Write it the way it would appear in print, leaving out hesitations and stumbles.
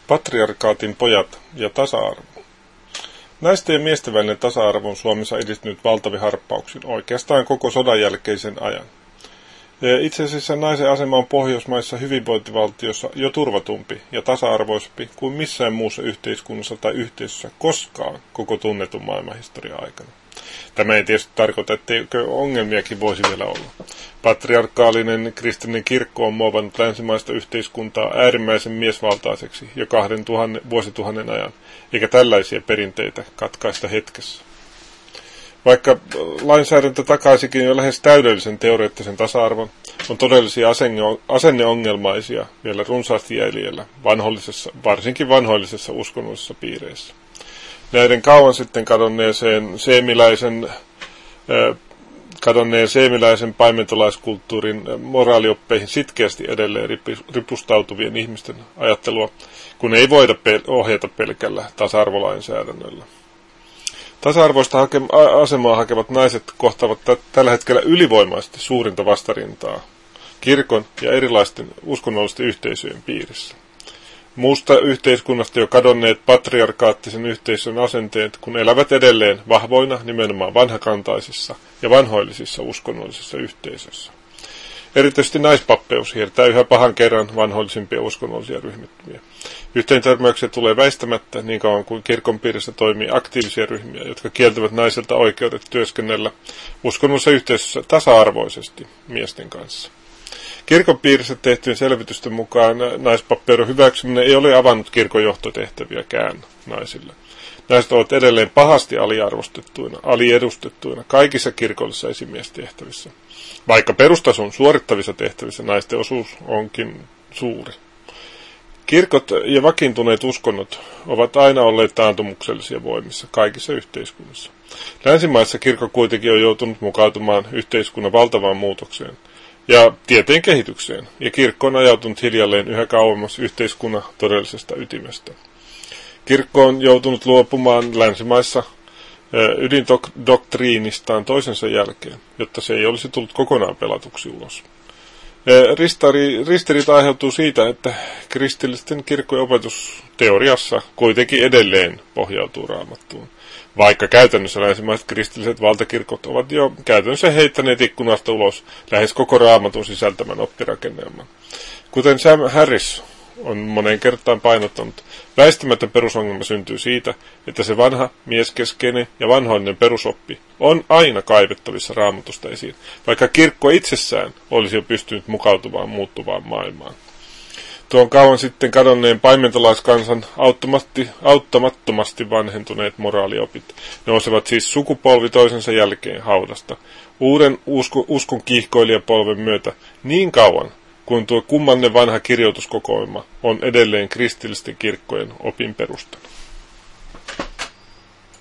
Patriarkaatin pojat ja tasa-arvo. Naisten ja miesten välinen tasa-arvo on Suomessa edistynyt valtavin harppauksin oikeastaan koko sodan jälkeisen ajan. Itse asiassa naisen asema on Pohjoismaissa hyvinvointivaltiossa jo turvatumpi ja tasa-arvoisempi kuin missään muussa yhteiskunnassa tai yhteisössä koskaan koko tunnetun maailmanhistorian aikana. Tämä ei tietysti tarkoita, etteikö ongelmiakin voisi vielä olla. Patriarkaalinen kristillinen kirkko on muovannut länsimaista yhteiskuntaa äärimmäisen miesvaltaiseksi jo 2000 vuosituhannen ajan, eikä tällaisia perinteitä katkaista hetkessä. Vaikka lainsäädäntö takaisikin jo lähes täydellisen teoreettisen tasa-arvon, on todellisia asenneongelmaisia vielä runsaasti jäljellä varsinkin vanhoillisessa uskonnollisessa piireissä. Näiden kauan sitten kadonneen seemiläisen paimentolaiskulttuurin moraalioppeihin sitkeästi edelleen ripustautuvien ihmisten ajattelua, kun ei voida ohjata pelkällä tasa-arvolainsäädännöllä. Tasa-arvoista asemaa hakevat naiset kohtaavat tällä hetkellä ylivoimaisesti suurinta vastarintaa kirkon ja erilaisten uskonnollisten yhteisöjen piirissä. Muusta yhteiskunnasta jo kadonneet patriarkaattisen yhteisön asenteet, kun elävät edelleen vahvoina nimenomaan vanhakantaisissa ja vanhoillisissa uskonnollisissa yhteisöissä. Erityisesti naispappeus hiertää yhä pahan kerran vanhoillisimpia uskonnollisia ryhmittymiä. Yhteentörmäyksiä tulee väistämättä niin kauan kuin kirkon piirissä toimii aktiivisia ryhmiä, jotka kieltävät naisilta oikeudet työskennellä uskonnollisessa yhteisössä tasa-arvoisesti miesten kanssa. Kirkon piirissä tehtyjen selvitysten mukaan naispappeuden hyväksyminen ei ole avannut kirkon johtotehtäviäkään naisille. Naiset ovat edelleen pahasti aliedustettuina kaikissa kirkollisissa esimiestehtävissä, vaikka perustason suorittavissa tehtävissä naisten osuus onkin suuri. Kirkot ja vakiintuneet uskonnot ovat aina olleet taantumuksellisia voimissa kaikissa yhteiskunnissa. Länsimaissa kirkko kuitenkin on joutunut mukautumaan yhteiskunnan valtavaan muutokseen ja tieteen kehitykseen, ja kirkko on ajautunut hiljalleen yhä kauemmas yhteiskunnan todellisesta ytimestä. Kirkko on joutunut luopumaan länsimaissa ydindoktriinistaan toisensa jälkeen, jotta se ei olisi tullut kokonaan pelatuksi ulos. Ristiriita aiheutuu siitä, että kristillisten kirkkojen opetus teoriassa kuitenkin edelleen pohjautuu Raamattuun, vaikka käytännössä länsimaiset kristilliset valtakirkot ovat jo käytännössä heittäneet ikkunasta ulos lähes koko Raamatun sisältämän oppirakennelman. Kuten Sam Harris on moneen kertaan painottanut, väistämätön perusongelma syntyy siitä, että se vanha, mieskeskeinen ja vanhoillinen perusoppi on aina kaivettavissa Raamatusta esiin, vaikka kirkko itsessään olisi jo pystynyt mukautumaan muuttuvaan maailmaan. Tuon kauan sitten kadonneen paimentolaiskansan auttamattomasti vanhentuneet moraaliopit nousevat siis sukupolvi toisensa jälkeen haudasta uuden uskon kiihkoilijapolven myötä niin kauan, kun tuo kummannen vanha kirjoituskokoelma on edelleen kristillisten kirkkojen opin perustana.